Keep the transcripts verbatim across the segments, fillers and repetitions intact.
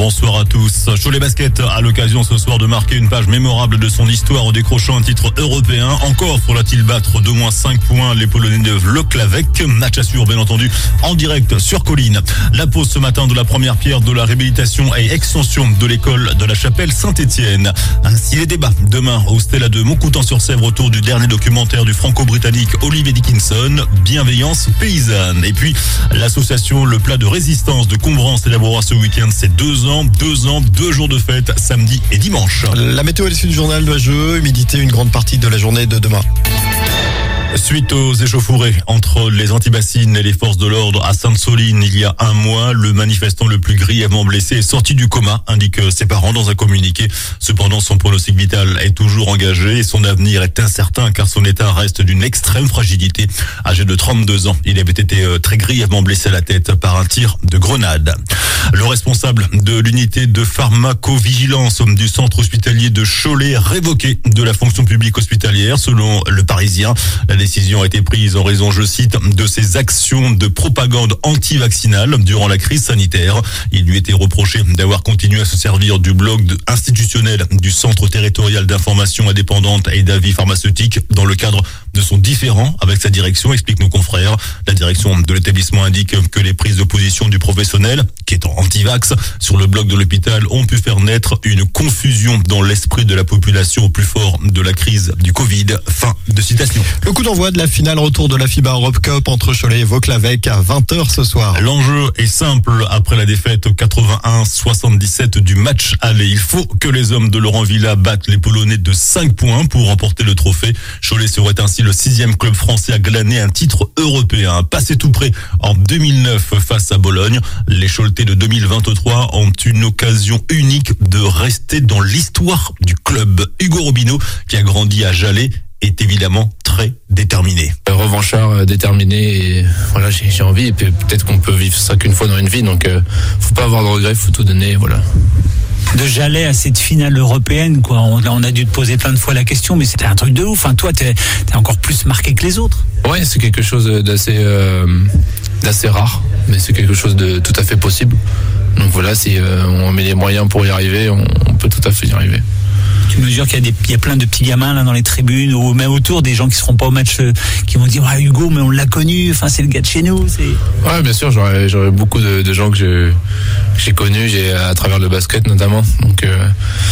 Bonsoir à tous. Cholet Basket a l'occasion ce soir de marquer une page mémorable de son histoire en décrochant un titre européen. Encore faudra-t-il battre d'au moins cinq points les Polonais de Włocławek. Match à suivre bien entendu en direct sur Colline. La pause ce matin de la première pierre de la réhabilitation et extension de l'école de la Chapelle Saint-Étienne. Ainsi les débats demain au Stella de Montcoutan-sur-Sèvre autour du dernier documentaire du franco-britannique Olivier Dickinson, Bienveillance paysanne. Et puis l'association Le Plat de Résistance de Combrance célébrera ce week-end ses deux ans, deux ans, deux jours de fête, samedi et dimanche. La météo à l'issue du journal, nuageux, humidité une grande partie de la journée de demain. Suite aux échauffourées entre les antibassines et les forces de l'ordre à Sainte-Soline il y a un mois, le manifestant le plus grièvement blessé est sorti du coma, indiquent ses parents dans un communiqué. Cependant, son pronostic vital est toujours engagé et son avenir est incertain car son état reste d'une extrême fragilité. Âgé de trente-deux ans, il avait été très grièvement blessé à la tête par un tir de grenade. Le responsable de l'unité de pharmacovigilance du centre hospitalier de Cholet révoqué de la fonction publique hospitalière selon Le Parisien. La décision a été prise en raison, je cite, de ses actions de propagande anti-vaccinale durant la crise sanitaire. Il lui était reproché d'avoir continué à se servir du blog institutionnel du Centre territorial d'information indépendante et d'avis pharmaceutique dans le cadre de son différend avec sa direction, expliquent nos confrères. La direction de l'établissement indique que les prises de position du professionnel, qui est anti-vax, sur le blog de l'hôpital ont pu faire naître une confusion dans l'esprit de la population au plus fort de la crise du Covid. Fin de citation. Le coup d'envoi de la finale retour de la FIBA Europe Cup entre Cholet et Włocławek à vingt heures ce soir. L'enjeu est simple. Après la défaite quatre-vingt-un soixante-dix-sept du match aller, il faut que les hommes de Laurent Villa battent les Polonais de cinq points pour remporter le trophée. Cholet serait ainsi le sixième club français à glaner un titre européen. Passé tout près en deux mille neuf face à Bologne, les Choletais de deux mille vingt-trois ont une occasion unique de rester dans l'histoire du club. Hugo Robineau, qui a grandi à Jalais, est évidemment très déterminé. Revanchard, euh, déterminé, et voilà, j'ai, j'ai envie, et puis peut-être qu'on peut vivre ça qu'une fois dans une vie, donc euh, faut pas avoir de regrets, faut tout donner, voilà. De Jalais à cette finale européenne, quoi. On, on a dû te poser plein de fois la question, mais c'était un truc de ouf. Enfin, toi, t'es, t'es encore plus marqué que les autres. Ouais, c'est quelque chose d'assez, euh, d'assez rare, mais c'est quelque chose de tout à fait possible. Donc voilà, si euh, on met les moyens pour y arriver, on, on peut tout à fait y arriver. Tu mesures qu'il y a, des, il y a plein de petits gamins là dans les tribunes ou même autour, des gens qui seront pas au match, euh, qui vont dire ah, Hugo, mais on l'a connu, enfin c'est le gars de chez nous. C'est... Ouais, bien sûr, j'aurais, j'aurais beaucoup de, de gens que, je, que j'ai connus, j'ai, à travers le basket notamment. Donc euh,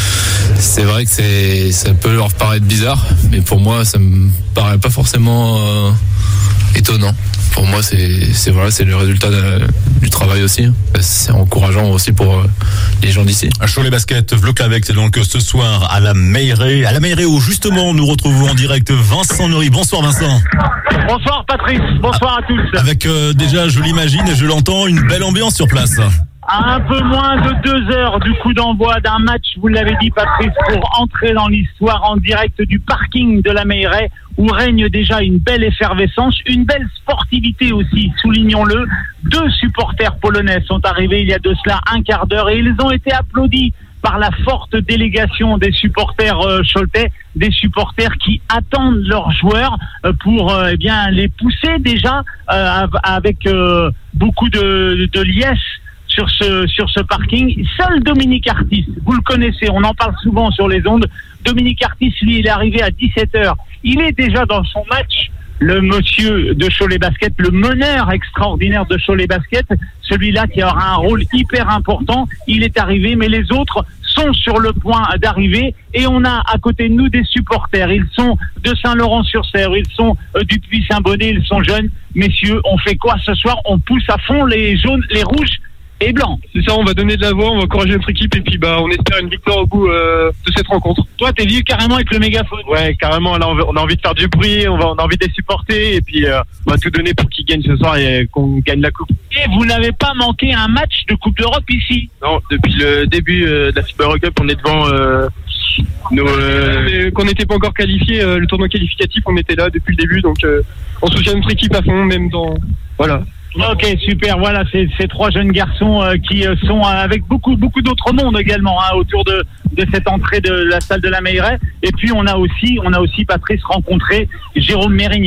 c'est vrai que c'est, ça peut leur paraître bizarre, mais pour moi ça me paraît pas forcément euh, étonnant. Pour moi, c'est, c'est, voilà, c'est le résultat de, du travail aussi. C'est encourageant aussi pour euh, les gens d'ici. À Cholet Basket, Włocławek, c'est donc ce soir à la Meilleray. À la Meilleray où justement nous retrouvons en direct Vincent Neury. Bonsoir Vincent. Bonsoir Patrice, bonsoir à tous. Avec euh, déjà, je l'imagine et je l'entends, une belle ambiance sur place. À un peu moins de deux heures du coup d'envoi d'un match, vous l'avez dit Patrice, pour entrer dans l'histoire en direct du parking de la Meilleray, où règne déjà une belle effervescence, une belle sportivité aussi, soulignons-le. Deux supporters polonais sont arrivés il y a de cela un quart d'heure et ils ont été applaudis par la forte délégation des supporters euh, choletais, des supporters qui attendent leurs joueurs euh, pour euh, eh bien les pousser déjà euh, avec euh, beaucoup de, de liesse sur ce sur ce parking. Seul Dominique Artis, vous le connaissez, on en parle souvent sur les ondes. Dominique Artis, lui, il est arrivé à dix-sept heures. Il est déjà dans son match. Le monsieur de Cholet Basket, le meneur extraordinaire de Cholet Basket, celui-là qui aura un rôle hyper important, il est arrivé, mais les autres sont sur le point d'arriver et on a à côté de nous des supporters. Ils sont de Saint-Laurent-sur-Sèvre, ils sont euh, du Puy-Saint-Bonnet, ils sont jeunes. Messieurs, on fait quoi ce soir? On pousse à fond les jaunes, les rouges et blancs. C'est ça, on va donner de la voix, on va encourager notre équipe et puis bah on espère une victoire au bout euh, de cette rencontre. Toi, t'es venu carrément avec le mégaphone. Ouais, carrément. Là, on a envie de faire du bruit, on, va, on a envie de les supporter et puis euh, on va tout donner pour qu'ils gagnent ce soir et qu'on gagne la coupe. Et vous n'avez pas manqué un match de Coupe d'Europe ici? Non, depuis le début euh, de la FIBA Europe Cup, on est devant euh, nos... Euh, qu'on n'était pas encore qualifié, euh, le tournoi qualificatif, on était là depuis le début, donc euh, on soutient notre équipe à fond, même dans... Voilà. Ok, super. Voilà, c'est ces trois jeunes garçons euh, qui euh, sont euh, avec beaucoup beaucoup d'autres mondes également hein, autour de de cette entrée de la salle de la Meilleray. Et puis on a aussi on a aussi Patrice rencontré Jérôme Mérignac.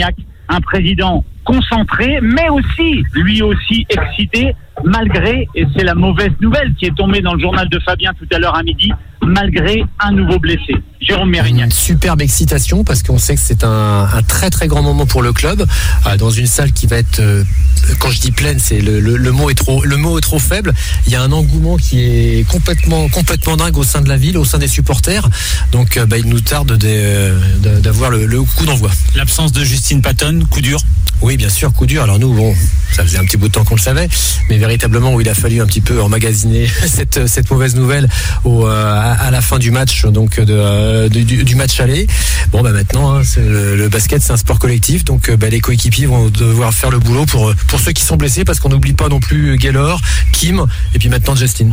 un président concentré, mais aussi, lui aussi excité, malgré, et c'est la mauvaise nouvelle qui est tombée dans le journal de Fabien tout à l'heure à midi, malgré un nouveau blessé. Jérôme Mérignac. Une superbe excitation parce qu'on sait que c'est un, un très très grand moment pour le club, euh, dans une salle qui va être, euh, quand je dis pleine, c'est le, le, le mot est trop, le mot est trop faible. Il y a un engouement qui est complètement complètement dingue au sein de la ville, au sein des supporters. Donc euh, bah, il nous tarde de, de, d'avoir le, le coup d'envoi. L'absence de Justine Patton, coup dur. Oui, bien sûr, coup dur. Alors nous, bon, ça faisait un petit bout de temps qu'on le savait, mais véritablement où il a fallu un petit peu emmagasiner cette cette mauvaise nouvelle au, euh, à, à la fin du match, donc de, euh, de du, du match aller. Bon, bah maintenant, hein, c'est le, le basket, c'est un sport collectif, donc bah, les coéquipiers vont devoir faire le boulot pour pour ceux qui sont blessés, parce qu'on n'oublie pas non plus Gaylor, Kim, et puis maintenant Justine.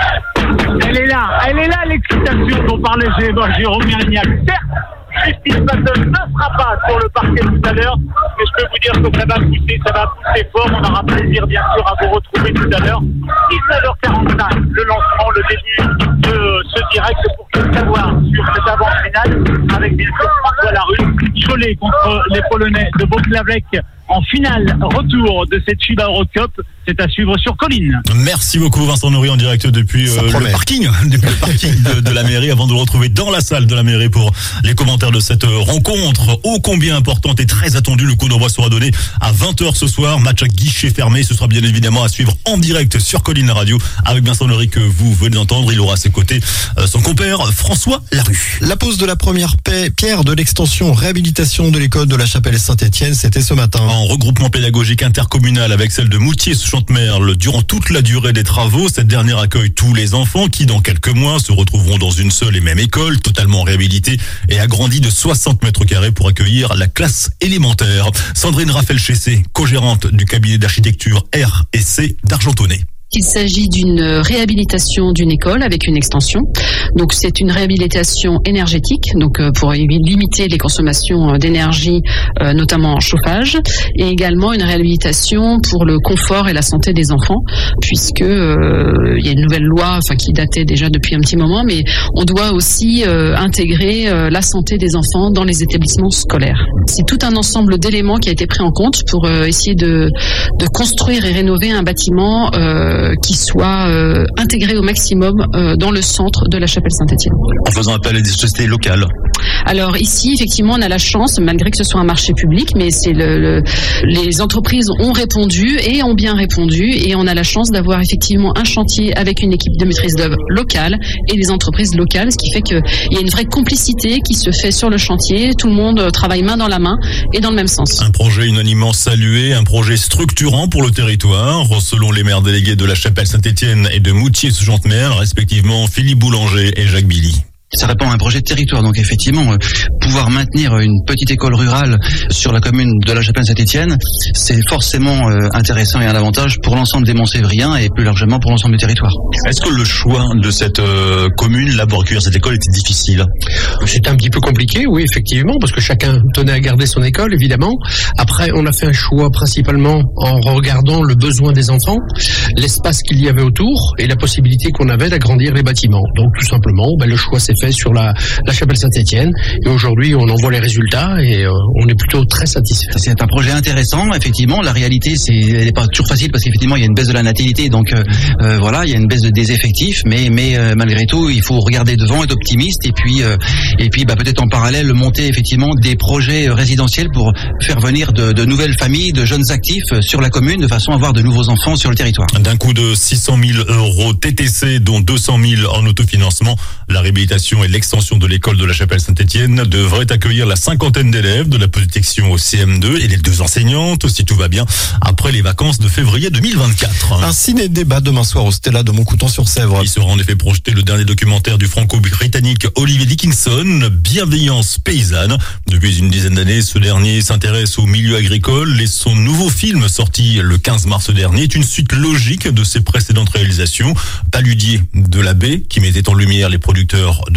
Elle est là, elle est là l'excitation dont parlait Jérôme Mérignac. Certes, Justine Patton ne sera pas sur le parquet tout à l'heure, mais je peux vous dire que ça va pousser, ça va pousser fort. On aura plaisir bien sûr à vous retrouver tout à l'heure. dix-neuf heures quarante-cinq, le lancement, le début de ce direct pour tout savoir sur cette avant-finale avec bien sûr François Larue, Cholet contre les Polonais de Włocławek en finale retour de cette FIBA Eurocup. C'est à suivre sur Colline. Merci beaucoup Vincent Nourri en direct depuis euh, le parking, depuis le parking de, de la mairie, avant de le retrouver dans la salle de la mairie pour les commentaires de cette rencontre ô combien importante et très attendue. Le coup d'envoi sera donné à vingt heures ce soir, match à guichet fermé. Ce sera bien évidemment à suivre en direct sur Colline Radio avec Vincent Nourri que vous venez d'entendre. Il aura à ses côtés euh, son compère François Larue. La pose de la première paix, pierre de l'extension réhabilitation de l'école de la Chapelle Saint-Étienne, c'était ce matin. En regroupement pédagogique intercommunal avec celle de Moutier-sous-Chantemerle durant toute la durée des travaux. Cette dernière accueille tous les enfants qui, dans quelques mois, se retrouveront dans une seule et même école, totalement réhabilitée et agrandie de soixante mètres carrés pour accueillir la classe élémentaire. Sandrine Raphaël-Chessé, co-gérante du cabinet d'architecture R et C d'Argentonnet. Il s'agit d'une réhabilitation d'une école avec une extension. Donc c'est une réhabilitation énergétique, donc pour limiter les consommations d'énergie, euh, notamment en chauffage, et également une réhabilitation pour le confort et la santé des enfants, puisque euh, il y a une nouvelle loi, enfin qui datait déjà depuis un petit moment, mais on doit aussi euh, intégrer euh, la santé des enfants dans les établissements scolaires. C'est tout un ensemble d'éléments qui a été pris en compte pour euh, essayer de, de construire et rénover un bâtiment euh, qui soit euh, intégré au maximum euh, dans le centre de la Chapelle Saint-Étienne. En faisant appel à des sociétés locales. Alors ici, effectivement, on a la chance, malgré que ce soit un marché public, mais c'est le, le, les entreprises ont répondu et ont bien répondu, et on a la chance d'avoir effectivement un chantier avec une équipe de maîtrise d'œuvre locale et des entreprises locales, ce qui fait qu'il y a une vraie complicité qui se fait sur le chantier. Tout le monde travaille main dans la main et dans le même sens. Un projet unanimement salué, un projet structurant pour le territoire, selon les maires délégués de la Chapelle Saint-Étienne et de Moutier-sous-Chantemerle, respectivement Philippe Boulanger et Jacques Billy. Ça répond à un projet de territoire, donc effectivement, euh, pouvoir maintenir une petite école rurale sur la commune de la Chapelle-Saint-Étienne, c'est forcément euh, intéressant et un avantage pour l'ensemble des Montsévriens et plus largement pour l'ensemble du territoire. Est-ce que le choix de cette euh, commune là pour accueillir cette école était difficile? C'était un petit peu compliqué, oui, effectivement, parce que chacun tenait à garder son école, évidemment. Après, on a fait un choix principalement en regardant le besoin des enfants, l'espace qu'il y avait autour et la possibilité qu'on avait d'agrandir les bâtiments. Donc, tout simplement, ben, le choix s'est fait sur la, la Chapelle Saint-Étienne, et aujourd'hui on en voit les résultats et euh, on est plutôt très satisfait. C'est un projet intéressant, effectivement. La réalité, c'est, elle n'est pas toujours facile parce qu'effectivement il y a une baisse de la natalité, donc euh, euh, voilà, il y a une baisse de, des effectifs, mais mais euh, malgré tout, il faut regarder devant, être optimiste, et puis euh, et puis bah, peut-être en parallèle monter effectivement des projets résidentiels pour faire venir de, de nouvelles familles, de jeunes actifs sur la commune, de façon à avoir de nouveaux enfants sur le territoire. D'un coût de six cent mille euros T T C, dont deux cent mille en autofinancement, la réhabilitation et l'extension de l'école de la Chapelle Saint-Étienne devrait accueillir la cinquantaine d'élèves de la petite section au C M deux et les deux enseignantes, si tout va bien, après les vacances de février deux mille vingt-quatre. Un ciné-débat demain soir au Stella de Montcoutan-sur-Sèvre. Il sera en effet projeté le dernier documentaire du franco-britannique Olivier Dickinson, Bienveillance paysanne. Depuis une dizaine d'années, ce dernier s'intéresse au milieu agricole et son nouveau film, sorti le quinze mars dernier, est une suite logique de ses précédentes réalisations. Paludier de la Baie, qui mettait en lumière les producteurs de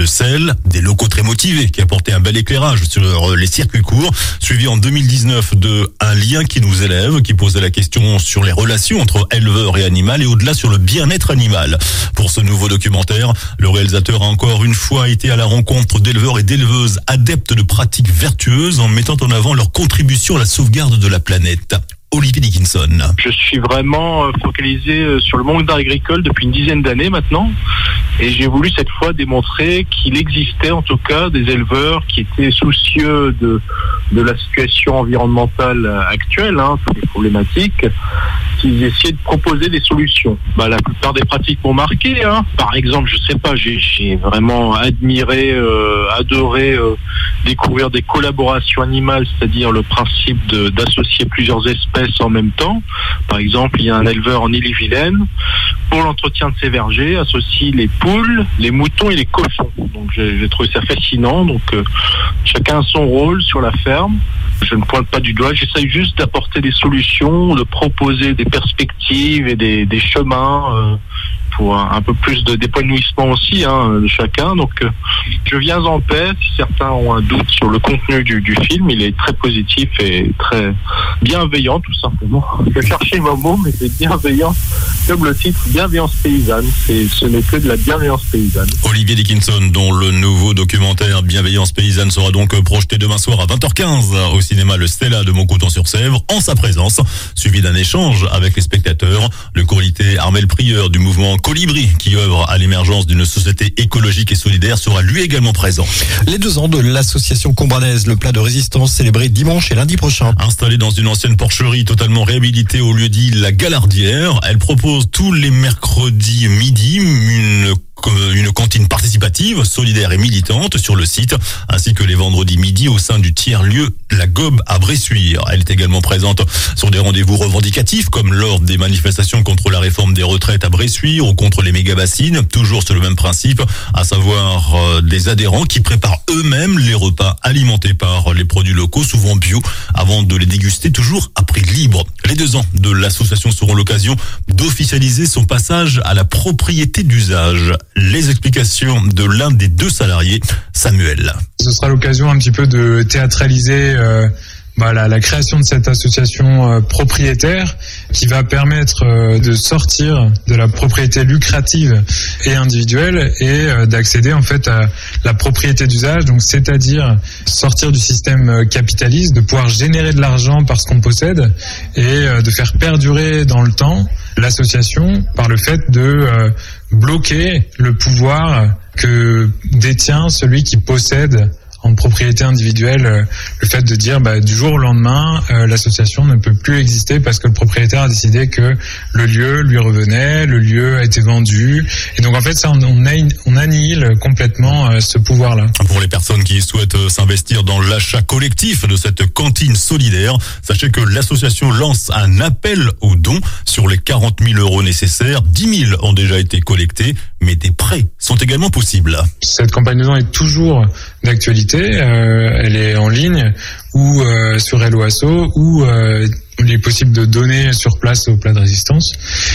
de sel, des locaux très motivés qui apportaient un bel éclairage sur les circuits courts, suivi en deux mille dix-neuf de Un lien qui nous élève, qui posait la question sur les relations entre éleveurs et animal et au-delà sur le bien-être animal. Pour ce nouveau documentaire, le réalisateur a encore une fois été à la rencontre d'éleveurs et d'éleveuses adeptes de pratiques vertueuses en mettant en avant leur contribution à la sauvegarde de la planète. Olivier Dickinson. Je suis vraiment focalisé sur le monde agricole depuis une dizaine d'années maintenant et j'ai voulu cette fois démontrer qu'il existait en tout cas des éleveurs qui étaient soucieux de, de la situation environnementale actuelle, hein, toutes les problématiques, qui essayaient de proposer des solutions. Bah, la plupart des pratiques m'ont marqué. Hein. Par exemple, je sais pas, j'ai, j'ai vraiment admiré, euh, adoré euh, découvrir des collaborations animales, c'est-à-dire le principe de, d'associer plusieurs espèces en même temps. Par exemple, il y a un éleveur en Ille-et-Vilaine, pour l'entretien de ses vergers, associe les poules, les moutons et les cochons. Donc j'ai, j'ai trouvé ça fascinant. Donc euh, chacun a son rôle sur la ferme. Je ne pointe pas du doigt, j'essaye juste d'apporter des solutions, de proposer des perspectives et des, des chemins euh, pour un, un peu plus de d'épanouissement aussi hein, de chacun. Donc euh, je viens en paix. Si certains ont un doute sur le contenu du, du film, il est très positif et très bienveillant tout simplement. Je cherchais mon mot, mais c'est bienveillant. Comme le titre, bienveillance paysanne. C'est, ce n'est que de la bienveillance paysanne. Olivier Dickinson, dont le nouveau documentaire Bienveillance paysanne sera donc projeté demain soir à vingt heures quinze au cinéma Le Stella de Montcouton-sur-Sèvre, en sa présence, suivi d'un échange avec les spectateurs. Le comité Armel Prieur du mouvement Colibri, qui œuvre à l'émergence d'une société écologique et solidaire, sera lui également présent. Les deux ans de l'association combranaise, le plat de résistance, célébré dimanche et lundi prochain. Installée dans une ancienne porcherie totalement réhabilitée au lieu dit La Galardière, elle propose tous les mercredis midi une une cantine participative, solidaire et militante sur le site, ainsi que les vendredis midi au sein du tiers-lieu La Gobe à Bressuire. Elle est également présente sur des rendez-vous revendicatifs, comme lors des manifestations contre la réforme des retraites à Bressuire ou contre les méga-bassines, toujours sur le même principe, à savoir euh, des adhérents qui préparent eux-mêmes les repas alimentés par les produits locaux, souvent bio, avant de les déguster toujours à prix libre. Les deux ans de l'association seront l'occasion d'officialiser son passage à la propriété d'usage. Les explications de l'un des deux salariés, Samuel. Ce sera l'occasion un petit peu de théâtraliser euh, bah, la, la création de cette association euh, propriétaire qui va permettre euh, de sortir de la propriété lucrative et individuelle et euh, d'accéder en fait à la propriété d'usage, donc c'est-à-dire sortir du système capitaliste, de pouvoir générer de l'argent par ce qu'on possède et euh, de faire perdurer dans le temps l'association par le fait de euh, bloquer le pouvoir que détient celui qui possède en propriété individuelle, le fait de dire bah, du jour au lendemain, euh, l'association ne peut plus exister parce que le propriétaire a décidé que le lieu lui revenait, le lieu a été vendu. Et donc en fait, ça, on, on, a, on annihile complètement euh, ce pouvoir-là. Pour les personnes qui souhaitent s'investir dans l'achat collectif de cette cantine solidaire, sachez que l'association lance un appel aux dons sur les quarante mille euros nécessaires. dix mille ont déjà été collectés, mais des prêts sont également possibles. Cette campagne de dons est toujours d'actualité. Euh, elle est en ligne ou euh, sur Hello Asso ou euh, il est possible de donner sur place au plat de résistance.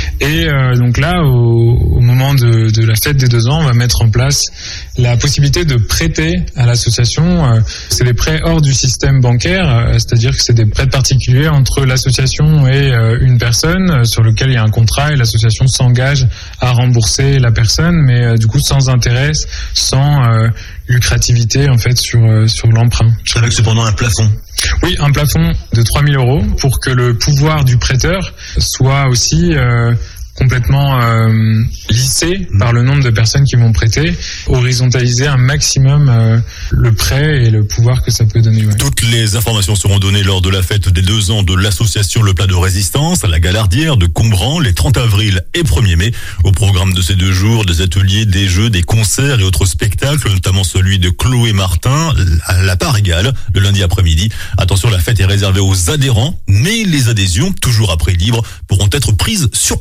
Et euh, donc là, au, au moment de, de la fête des deux ans, on va mettre en place la possibilité de prêter à l'association. Euh, c'est des prêts hors du système bancaire, euh, c'est-à-dire que c'est des prêts particuliers entre l'association et euh, une personne euh, sur lequel il y a un contrat et l'association s'engage à rembourser la personne, mais euh, du coup sans intérêt, sans euh, lucrativité en fait sur euh, sur l'emprunt. Avec cependant un plafond. Oui, un plafond de trois mille euros pour que le pouvoir du prêteur soit aussi euh, complètement euh, lissé par le nombre de personnes qui vont prêter, horizontaliser un maximum euh, le prêt et le pouvoir que ça peut donner. Ouais. Toutes les informations seront données lors de la fête des deux ans de l'association Le Plat de Résistance à la Galardière de Combran les trente avril et premier mai. Au programme de ces deux jours, des ateliers, des jeux, des concerts et autres spectacles, notamment celui de Chloé Martin à la part égale le lundi après-midi. Attention, la fête est réservée aux adhérents, mais les adhésions, toujours à prix libre, pourront être prises sur place.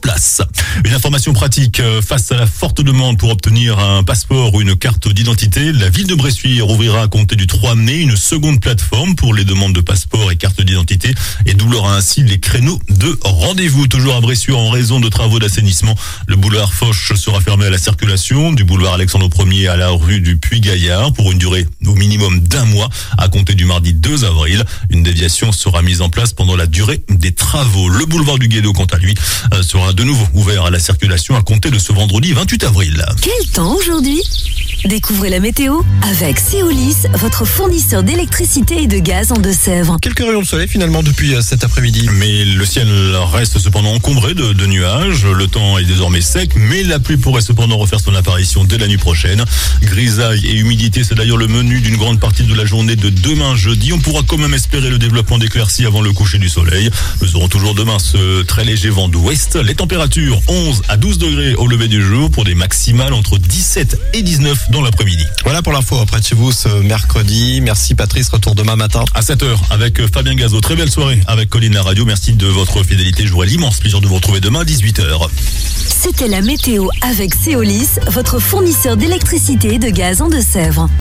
Une information pratique, face à la forte demande pour obtenir un passeport ou une carte d'identité, la ville de Bressuire ouvrira à compter du trois mai une seconde plateforme pour les demandes de passeport et carte d'identité et doublera ainsi les créneaux de rendez-vous. Toujours à Bressuire, en raison de travaux d'assainissement, le boulevard Foch sera fermé à la circulation du boulevard Alexandre Ier à la rue du Puy-Gaillard pour une durée au minimum d'un mois à compter du mardi deux avril. Une déviation sera mise en place pendant la durée des travaux. Le boulevard du Guédo, quant à lui, sera de nouveau ouvert à la circulation à compter de ce vendredi vingt-huit avril. Quel temps aujourd'hui ? Découvrez la météo avec Seolis, votre fournisseur d'électricité et de gaz en Deux-Sèvres. Quelques rayons de soleil finalement depuis cet après-midi. Mais le ciel reste cependant encombré de, de nuages. Le temps est désormais sec, mais la pluie pourrait cependant refaire son apparition dès la nuit prochaine. Grisaille et humidité, c'est d'ailleurs le menu d'une grande partie de la journée de demain jeudi. On pourra quand même espérer le développement d'éclaircies avant le coucher du soleil. Nous aurons toujours demain ce très léger vent d'ouest. Les températures onze à douze degrés au lever du jour pour des maximales entre dix-sept et dix-neuf dans l'après-midi. Voilà pour l'info près de chez vous ce mercredi. Merci Patrice, retour demain matin. À sept heures avec Fabien Gazot. Très belle soirée avec Colline La Radio. Merci de votre fidélité. J'aurai l'immense plaisir de vous retrouver demain à dix-huit heures. C'était la météo avec Seolis, votre fournisseur d'électricité et de gaz en Deux-Sèvres.